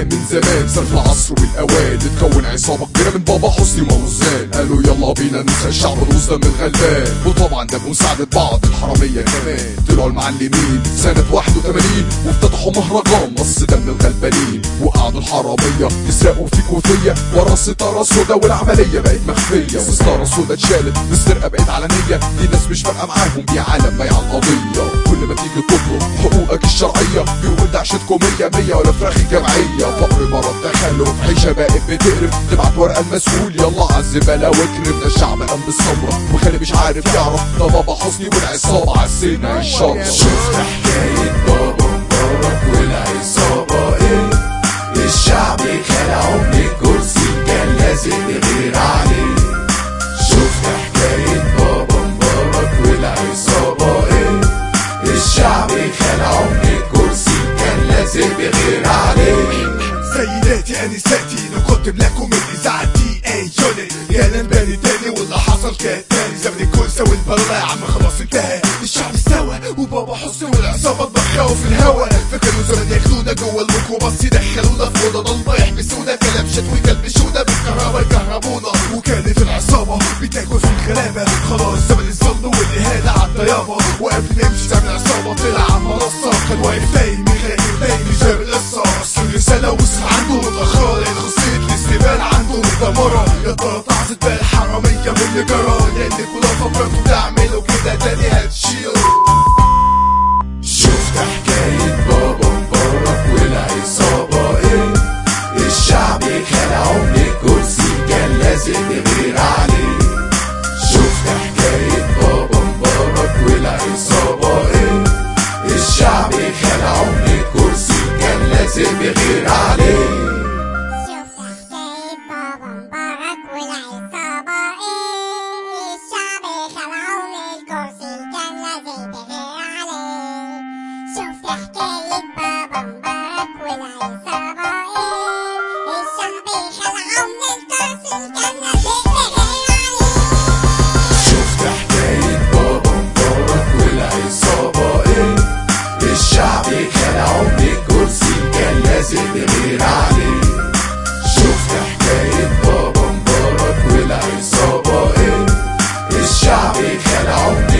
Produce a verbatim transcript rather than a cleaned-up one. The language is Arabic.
كان من زمان سلف العصر والاوان اتكون عصابه كبيره من بابا حسني وموزان، قالوا يلا بينا ننسى الشعب نغوص دم الغلبان، وطبعا ده بمساعده بعض الحراميه كمان. طلعوا المعلمين سنه واحد وثمانين وافتتحوا مهرجان مص دم الغلبانين، وقعدوا الحراميه يسرقوا فيك وفيا ورا ستاره سودا، والعمليه بقت مخفيه. والستاره السودا اتشالت السرقه بقت علنيه، دي ناس مش فارقه معاهم دي عالم بايع القضيه. كل ما تيجي تطلب حقوقك الشرعيه بيقول ده عشتكم مية مية ولا فراخ الجمعيه. فقر مرض تخلف عيشه بقت بتقرف، تبعت ورقه المسؤول يلا عالزباله واكرم. ده الشعب قام بالثوره وخلي مش عارف يعرف ده بابا حسني والعصابه عالسنه الشاطره. شفت حكايه بابا مبارك والعصابه ايه؟ الشعب خلعه من الكرسي كان لازم يغير عليه. شفت حكايه بابا مبارك والعصابه ايه؟ الشعب خلعه من الكرسي كان لازم يغير عليه. سيداتي انساتي نقدم لكم الاذاعه دي اي يونت، يا لندن تاني واللي حصل كان تاني. زمن الكرسي والبلوله يا عم خلاص انتهى، الشعب استوى وبابا حسني والعصابه اتبخروا في الهوا. فكروا زمان ياخدونا جوه الميكروباص يدخلونا في اوضه ضلمه يحبسونا كلام شتوي كلبشونا بالكهربا يكهربونا. وكانت العصابه بتاكل في الغلابه، خلاص زمن الظلم والاهانه عالطيابه. وقبل ما يمشي زمن العصابه طلع على المنصه كان واقف تايم يغني تايم جاب القصه. اصل رساله وصل عنده متاخره لان خاصيه الاستقبال عنده متدمره. يا ترى تعظت بقى الحراميه من اللي جرى، لان كلها فكرتوا تعملوا كده تاني هتشيلوا. شفت حكايه بابا مبارك والعصابه ايه؟ الشعب خلعه من الكرسي كان لازم يغير عليه. شفت حكايه بابا مبارك والعصابه ايه؟ الشعب خلعه من الكرسي كان لازم يغير عليه. شفت حكاية بابا مبارك والعصابة ايه؟ الشعب خلعوا من الكرسي كان لازم يغير عليه. شفت حكاية بابا مبارك والعصابة ايه؟ الشعب خلعوا من الكرسي كان لازم يغير عليه. شفت حكاية بابا مبارك والعصابة ايه؟ الشعب خلعه من الكرسي كان لازم يغير عليه. شفت حكاية بابا مبارك والعصابة ايه؟ الشعب خلعه